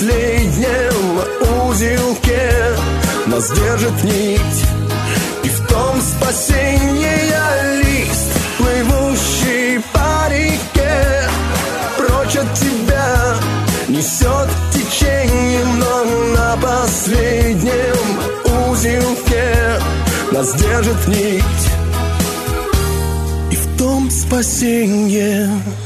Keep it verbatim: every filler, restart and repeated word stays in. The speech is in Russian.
последнем узелке нас держит нить, и в том спасение лист, плывущий по реке. Прочь от тебя несет течением, но на последнем узелке нас держит нить, и в том спасение.